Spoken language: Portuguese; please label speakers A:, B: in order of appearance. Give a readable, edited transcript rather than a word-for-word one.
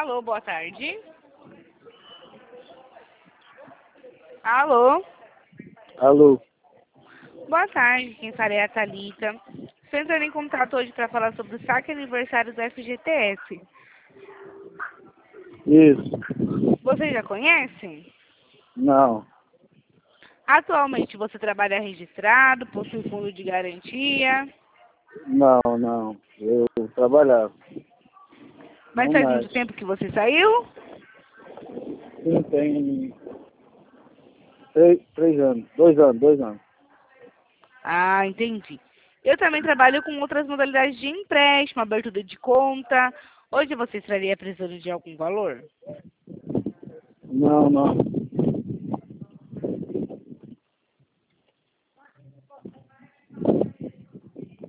A: Alô, boa tarde. Alô,
B: Alô,
A: boa tarde. Quem fala é a Thalita. Estou entrando em contato hoje para falar sobre o saque aniversário do FGTS.
B: isso.
A: Vocês já conhecem?
B: Não,
A: Atualmente você trabalha registrado, possui fundo de garantia,
B: não. Eu trabalhava.
A: mas
B: Não
A: faz
B: mais.
A: muito tempo que você saiu?
B: Sim, tem 3 anos. 2 anos.
A: Ah, entendi. Eu também trabalho com outras modalidades de empréstimo, abertura de conta. Hoje você estaria precisando de algum valor?
B: Não.